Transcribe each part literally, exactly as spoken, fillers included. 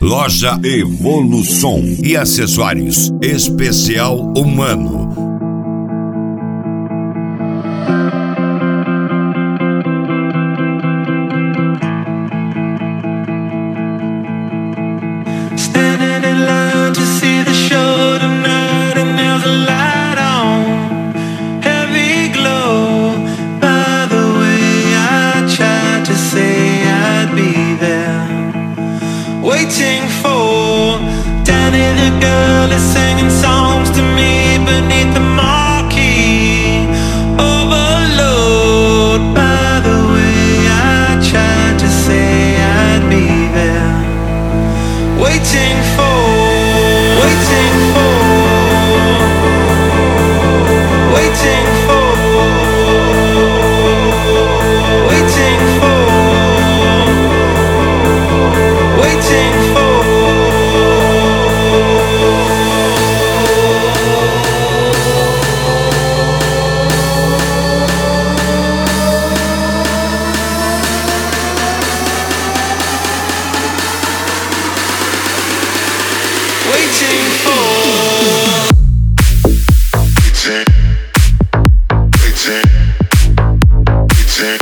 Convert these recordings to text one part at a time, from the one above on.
Loja Evolução e acessórios especial humano. Waiting for Danny, the girl is singing songs to me beneath the marquee. Overload. By the way, I tried to say I'd be there. Waiting for, waiting for, waiting for, waiting for. Waiting for Waiting for Waiting Waiting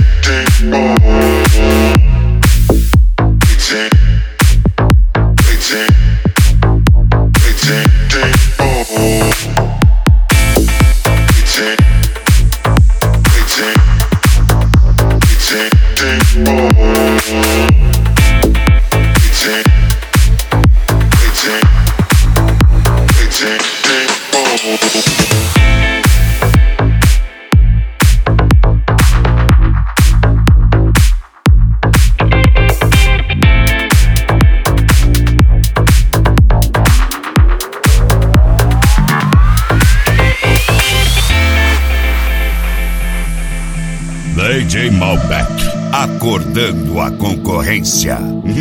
D J Malbec, acordando a concorrência.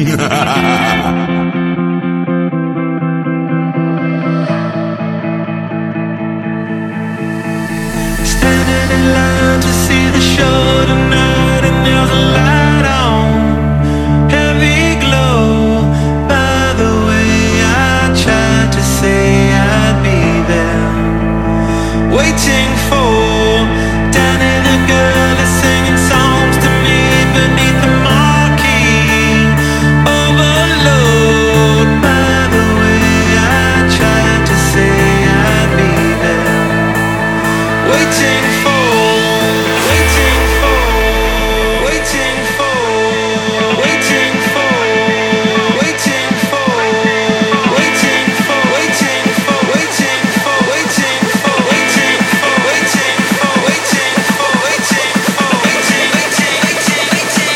standing in line to see the show tonight, and there's a light on, heavy glow. By the way, I tried to say I'd be there. Waiting for Danny, the girl is singing songs to me beneath the marquee. Overload. By the way, I tried to say I'd be there. Waiting for, waiting for, waiting for, waiting for, waiting for, waiting for, waiting for, waiting for, waiting for, waiting for, waiting for, waiting for, waiting for, waiting, waiting, waiting, waiting,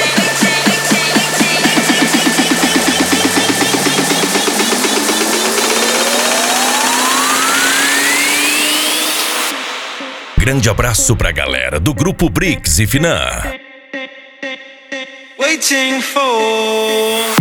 Grande abraço pra galera do Grupo Brix e Finan. waiting for.